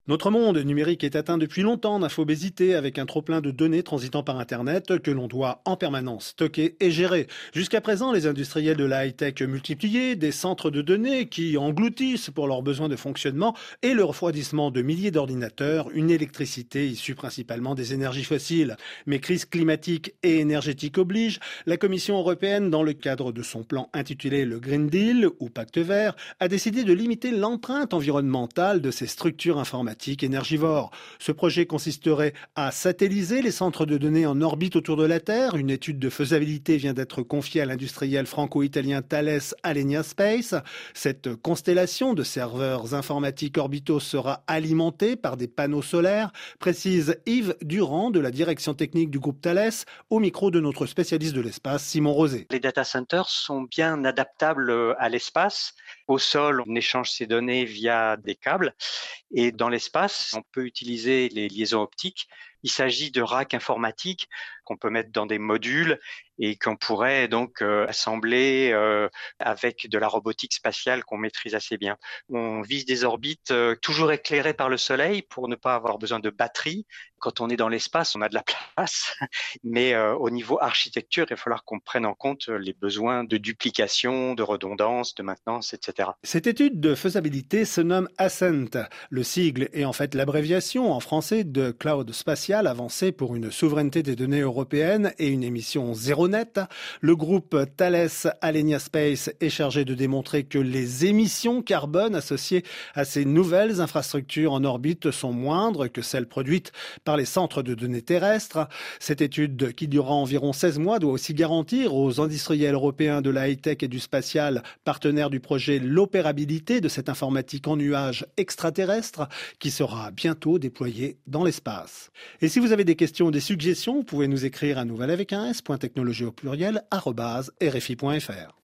Notre monde numérique est atteint depuis longtemps d'infobésité avec un trop-plein de données transitant par Internet que l'on doit en permanence stocker et gérer. Jusqu'à présent, les industriels de la high-tech multipliaient des centres de données qui engloutissent pour leurs besoins de fonctionnement et le refroidissement de milliers d'ordinateurs une électricité issue principalement des énergies fossiles. Mais crise climatique et énergétique oblige, la Commission européenne, dans le cadre de son plan intitulé le Green Deal ou Pacte vert, a décidé de limiter l'empreinte environnementale de ces structures informatiques énergivores. Ce projet consisterait à satelliser les centres de données en orbite autour de la Terre. Une étude de faisabilité vient d'être confiée à l'industriel franco-italien Thales Alenia Space. Cette constellation de serveurs informatiques orbitaux sera alimentée par des panneaux solaires, précise Yves Durand de la direction technique du groupe Thales, au micro de notre spécialiste de l'espace, Simon Rosé. Les data centers sont bien adaptables à l'espace. Au sol, on échange ces données via des câbles et dans l'espace, on peut utiliser les liaisons optiques. Il s'agit de racks informatiques qu'on peut mettre dans des modules et qu'on pourrait donc assembler avec de la robotique spatiale qu'on maîtrise assez bien. On vise des orbites toujours éclairées par le soleil pour ne pas avoir besoin de batterie. Quand on est dans l'espace, on a de la place, mais au niveau architecture, il va falloir qu'on prenne en compte les besoins de duplication, de redondance, de maintenance, etc. Cette étude de faisabilité se nomme Ascent. Le sigle est en fait l'abréviation en français de Cloud Spatial avancé pour une souveraineté des données européennes et une émission zéro net. Le groupe Thales Alenia Space est chargé de démontrer que les émissions carbone associées à ces nouvelles infrastructures en orbite sont moindres que celles produites par les centres de données terrestres. Cette étude, qui durera environ 16 mois, doit aussi garantir aux industriels européens de la high-tech et du spatial, partenaires du projet, l'opérabilité de cette informatique en nuage extraterrestre qui sera bientôt déployée dans l'espace. Et si vous avez des questions ou des suggestions, vous pouvez nous écrire à nouvelle avec un s.technologie au pluriel @rfi.fr.